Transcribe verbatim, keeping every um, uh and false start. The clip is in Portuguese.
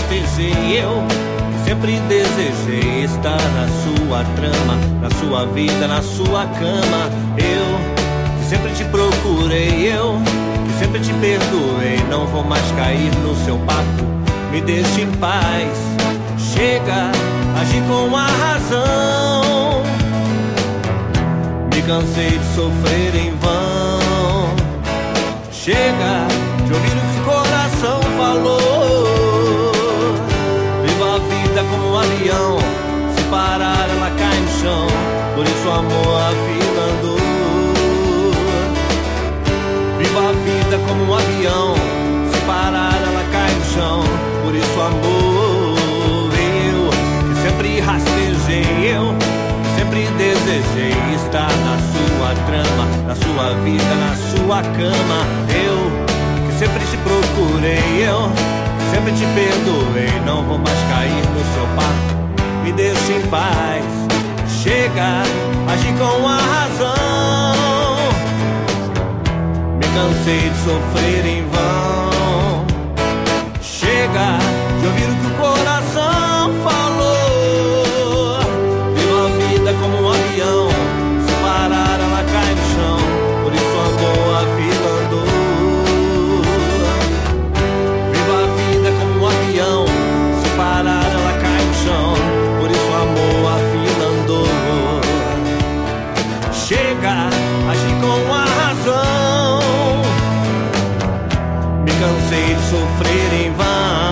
rastejei. Eu sempre desejei estar na sua trama, na sua vida, na sua cama. Eu que sempre te procurei, eu que sempre te perdoei. Não vou mais cair no seu papo, me deixe em paz. Chega, agi com a razão. Me cansei de sofrer em vão. Chega de ouvir o que o coração falou. Viva a vida como um avião, se parar ela cai no chão. Por isso amor a vida andou. Viva a vida como um avião, se parar ela cai no chão. Por isso amor, eu que sempre rastejei, eu sempre desejei estar na sua trama, na sua vida, na sua cama. Eu que sempre te procurei, eu que sempre te perdoei. Não vou mais cair no seu papo, me deixe em paz. Chega, agi com a razão. Me cansei de sofrer em vão. Chega de ouvir o que o coração falou. Viva a vida como um avião, se parar ela cai no chão. Por isso amor a vida andou. Viva a vida como um avião, se parar ela cai no chão. Por isso amor a vida andou. Chega, agi com a razão. Me cansei de sofrer em vão.